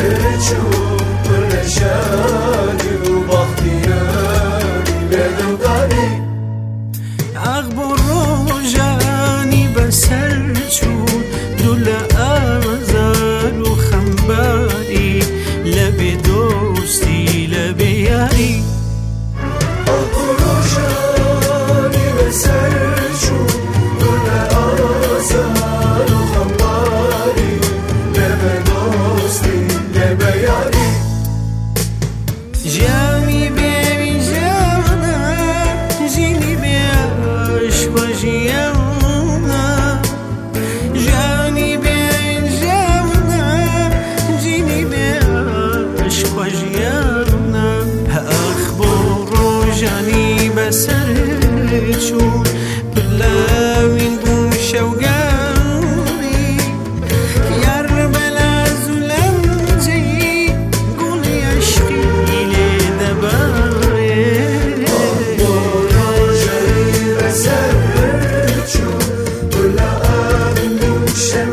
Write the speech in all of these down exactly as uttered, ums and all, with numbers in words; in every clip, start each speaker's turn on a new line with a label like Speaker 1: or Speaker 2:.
Speaker 1: چون پرشانی و بختیاری لدوداری
Speaker 2: اخبار روزانی بسر چون دل ازل و خنباری لب دوستی لب یاری
Speaker 1: اخبار روزانی بسر چون دل ازل و خنباری لب دوستی لب یاری
Speaker 2: جامی ببین جانا جینی به عشق و جیانا جانی ببین جانا جینی به عشق و جیانا اخبار و جانی بسر چون بلاوین بوم شوگانی یار بلا زلنجی گولی عشقی لدباری
Speaker 1: اخبار روزانی بسر چون بلاوین بوم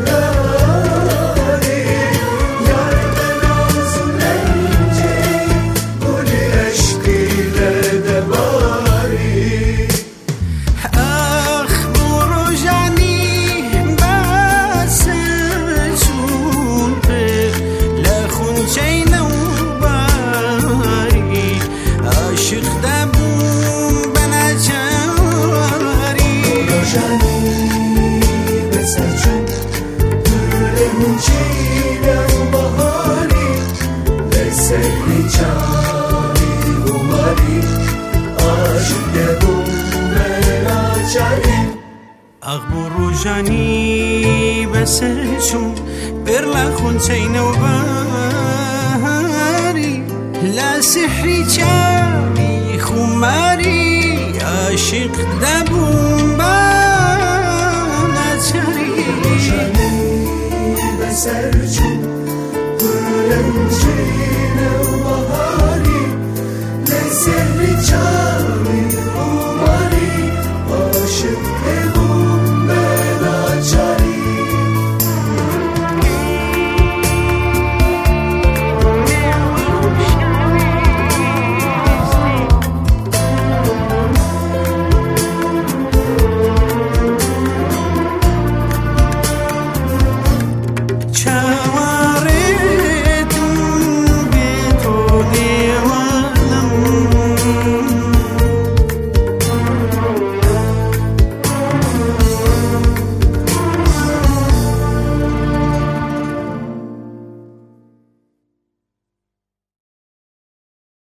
Speaker 1: شوگانی یار بلا زلنجی گولی عشقی لدباری
Speaker 2: اخبار و جانی بسر چون لخون چینو باری عاشق دبون بنجاری
Speaker 1: روزانی بسر چون دلمون چیدم بهاری لسری چاری اومدی عاشق دبون بناچاری
Speaker 2: اخبار و جانی بسر چون بر لخون چینو باری لا سحری چاری خماری عاشق دبون بنجاری
Speaker 1: روزانی بسر چون دلمون